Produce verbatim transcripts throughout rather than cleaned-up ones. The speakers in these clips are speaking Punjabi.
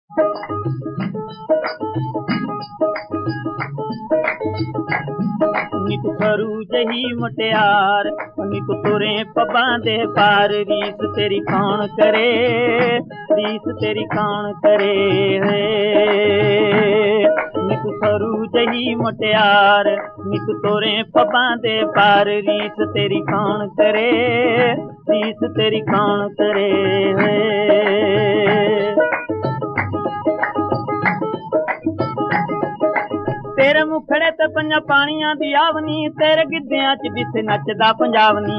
ਨੀ ਤੂੰ ਖਰੂ ਜਹੀ ਮੁਟਿਆਰ, ਨੀ ਤੂੰ ਤੁਰੇ ਪੱਬਾਂ ਦੇ ਪਾਰ। ਰੀਸ ਤੇਰੀ ਕੌਣ ਕਰੇ, ਰੀਸ ਤੇਰੀ ਕੌਣ ਕਰੇ। ਨੀ ਤੂੰ ਖਰੂ ਜਹੀ ਮੁਟਿਆਰ, ਨੀ ਤੂੰ ਤੁਰੇ ਪੱਬਾਂ ਦੇ ਪਾਰ। ਰੀਸ ਤੇਰੀ ਕੌਣ ਕਰੇ, ਰੀਸ ਤੇਰੀ ਕੌਣ ਕਰੇ। ਤੇਰੇ ਮੁਖੜੇ ਤੇ ਪੰਜਾਂ ਪਾਣੀਆਂ ਦੀ ਆਵਨੀ, ਤੇਰੇ ਗਿੱਧਿਆਂ ਚ ਦਿਸੇ ਨੱਚਦਾ ਪੰਜਾਬ ਨੀ।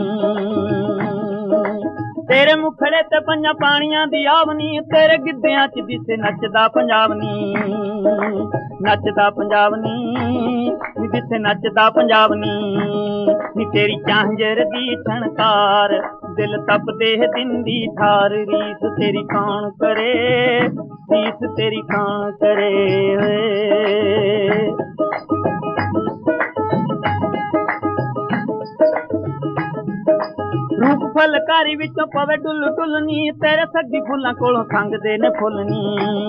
ਤੇਰੇ ਮੁਖੜੇ ਤੇ ਪੰਜਾਂ ਪਾਣੀਆਂ ਦੀ ਆਵਨੀ, ਤੇਰੇ ਗਿੱਧਿਆਂ ਚ ਦਿਸੇ ਨੱਚਦਾ ਪੰਜਾਬ ਨੀ। ਨੱਚਦਾ ਪੰਜਾਬ ਨੀ, ਦਿਸੇ ਨੱਚਦਾ ਪੰਜਾਬ ਨੀ। ਨੀ ਤੇਰੀ ਝਾਂਜਰ ਦੀ ਛਣਕਾਰ, ਦਿਲ ਤਪਦੇ ਦਿੰਦੀ ਠਾਰ। ਰੀਸ ਤੇਰੀ ਕੌਣ ਕਰੇ, ਰੀਸ ਤੇਰੀ ਕੌਣ ਕਰੇ। ਰੂਪ ਫੁਲਕਾਰੀ ਵਿੱਚੋਂ ਪਵੇ ਡੁੱਲ ਡੁੱਲਨੀ, ਤੇਰੇ ਸੱਗੀ ਫੁੱਲਾਂ ਕੋਲੋਂ ਸੰਗਦੇ ਨੇ ਫੁੱਲ ਨੀ।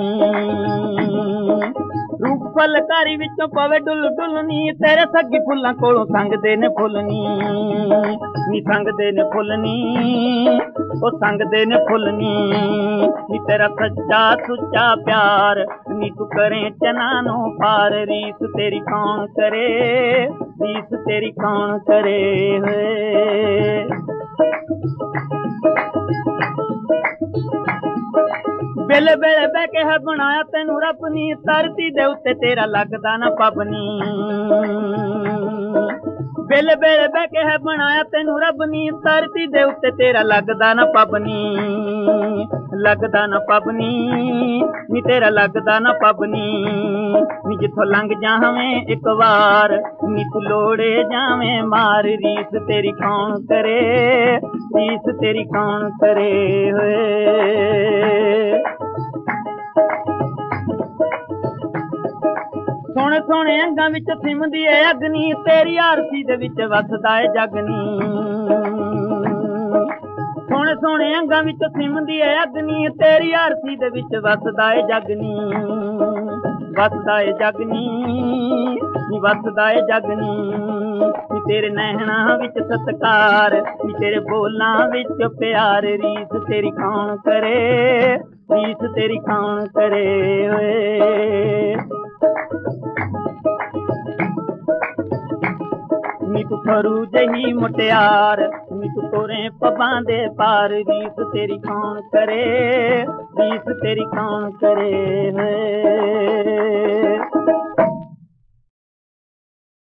ਰੂਪ ਫੁਲਕਾਰੀ ਵਿੱਚੋਂ ਪਵੇ ਡੁੱਲ ਡੁੱਲਨੀ, ਤੇਰੇ ਸੱਗੀ ਫੁੱਲਾਂ ਕੋਲੋਂ ਸੰਗਦੇ ਨੇ ਫੁੱਲ ਨੀ। ਨੀ ਸੰਗਦੇ ਨੇ ਫੁੱਲ ਨੀ, ਉਹ ਸੰਗਦੇ ਨੇ ਫੁੱਲ ਨੀ। ਨੀ ਤੇਰਾ ਸੱਚਾ ਸੁੱਚਾ ਪਿਆਰ, ਨੀ ਤੂੰ ਕਰੇ ਚਨਾ ਨੂੰ ਪਾਰ। ਰੀਸ ਤੇਰੀ ਕੌਣ ਕਰੇ, ਰੀਸ ਤੇਰੀ ਕੌਣ ਕਰੇ। ਵੇਲੇ ਵੇਲੇ ਬਹਿ ਕੇ ਹੈ ਬਣਾਇਆ ਤੈਨੂੰ ਰੱਬ ਨੀ, ਧਰਤੀ ਦੇ ਉੱਤੇ ਤੇਰਾ ਲੱਗਦਾ ਨਾ ਪੱਬ ਨੀ। ਵੇਲੇ ਵੇਲੇ ਬਹਿ ਕੇ ਹੈ ਬਣਾਇਆ ਤੈਨੂੰ ਰੱਬ ਨੀ, ਧਰਤੀ ਦੇ ਉੱਤੇ ਤੇਰਾ ਲੱਗਦਾ ਨਾ ਪੱਬ ਨੀ। ਲੱਗਦਾ ਨਾ ਪੱਬ ਨੀ, ਨੀ ਤੇਰਾ ਲੱਗਦਾ ਨਾ ਪੱਬ ਨੀ। ਨੀ ਜਿੱਥੋਂ ਲੰਘ ਜਾਵੇਂ ਇੱਕ ਵਾਰ, ਨੀ ਤੂੰ ਲੋੜੇ ਜਾਵੇਂ ਮਾਰ। ਰੀਸ ਤੇਰੀ ਕੌਣ ਕਰੇ, ਰੀਸ ਤੇਰੀ ਕੌਣ ਕਰੇ। ਹੋਏ ਸੋਹਣੇ ਸੋਹਣੇ ਅੰਗਾਂ ਵਿੱਚ ਸਿਮਦੀ ਏ ਅਗਨੀ, ਤੇਰੀ ਆਰਤੀ ਦੇ ਵਿੱਚ ਵਸਦਾ ਏ ਜਗ ਨੀ। ਸੋਹਣੇ ਸੋਹਣੇ ਅੰਗਾਂ ਵਿੱਚ ਸਿਮਦੀ ਏ ਅਗਨੀ, ਤੇਰੀ ਆਰਤੀ ਦੇ ਵਿੱਚ ਵਸਦਾ ਏ ਜਗ ਨੀ। ਵਸਦਾ ਏ ਜਗ ਨੀ, ਨੀ ਵਸਦਾ ਏ ਜਗ ਨੀ। ਨੀ ਤੇਰੇ ਨੈਣਾਂ ਵਿੱਚ ਸਤਿਕਾਰ, ਨੀ ਤੇਰੇ ਬੋਲਾਂ ਵਿੱਚ ਪਿਆਰ। ਰੀਸ ਤੇਰੀ ਕੌਣ ਕਰੇ, ਰੀਸ ਤੇਰੀ ਕੌਣ ਕਰੇ। ਨੀ ਤੂੰ ਖਰੂ ਜਹੀ ਮੁਟਿਆਰ, ਨੀ ਤੂੰ ਤੁਰੇ ਪੱਬਾਂ ਦੇ ਪਾਰ। ਰੀਸ ਤੇਰੀ ਕੌਣ ਕਰੇ, ਰੀਸ ਤੇਰੀ ਕੌਣ ਕਰੇ।